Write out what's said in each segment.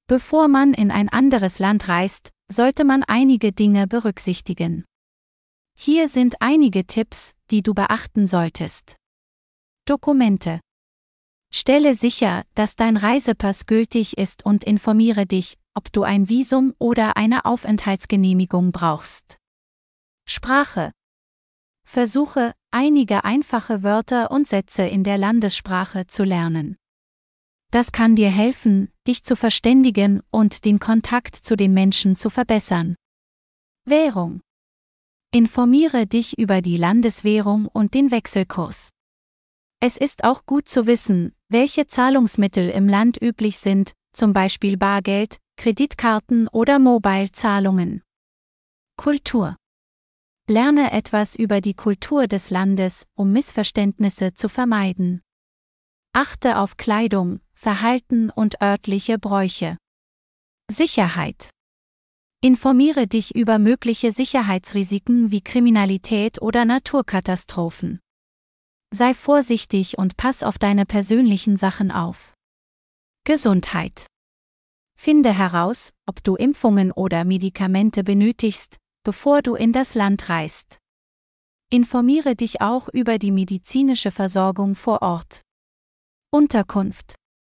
Bevor man in ein anderes Land reist, sollte man einige Dinge berücksichtigen. Hier sind einige Tipps, die du beachten solltest. Dokumente. Stelle sicher, dass dein Reisepass gültig ist und informiere dich, ob du ein Visum oder eine Aufenthaltsgenehmigung brauchst. Sprache. Versuche, einige einfache Wörter und Sätze in der Landessprache zu lernen. Das kann dir helfen, dich zu verständigen und den Kontakt zu den Menschen zu verbessern. Währung. Informiere dich über die Landeswährung und den Wechselkurs. Es ist auch gut zu wissen, welche Zahlungsmittel im Land üblich sind, zum Beispiel Bargeld, Kreditkarten oder Mobile-Zahlungen. Kultur. Lerne etwas über die Kultur des Landes, um Missverständnisse zu vermeiden. Achte auf Kleidung, Verhalten und örtliche Bräuche. Sicherheit. Informiere dich über mögliche Sicherheitsrisiken wie Kriminalität oder Naturkatastrophen. Sei vorsichtig und pass auf deine persönlichen Sachen auf. Gesundheit. Finde heraus, ob du Impfungen oder Medikamente benötigst, bevor du in das Land reist. Informiere dich auch über die medizinische Versorgung vor Ort. Unterkunft.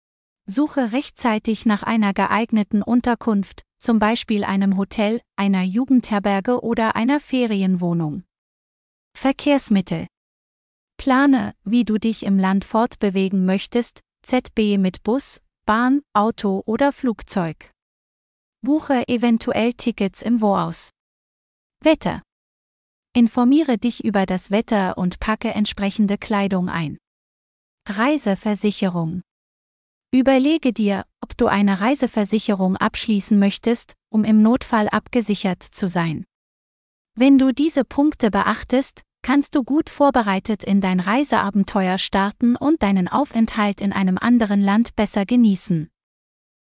Suche rechtzeitig nach einer geeigneten Unterkunft, zum Beispiel einem Hotel, einer Jugendherberge oder einer Ferienwohnung. Verkehrsmittel. Plane, wie du dich im Land fortbewegen möchtest, ZB mit Bus, Bahn, Auto oder Flugzeug. Buche eventuell Tickets im Voraus. Wetter. Informiere dich über das Wetter und packe entsprechende Kleidung ein. Reiseversicherung. Überlege dir, ob du eine Reiseversicherung abschließen möchtest, um im Notfall abgesichert zu sein. Wenn du diese Punkte beachtest, kannst du gut vorbereitet in dein Reiseabenteuer starten und deinen Aufenthalt in einem anderen Land besser genießen.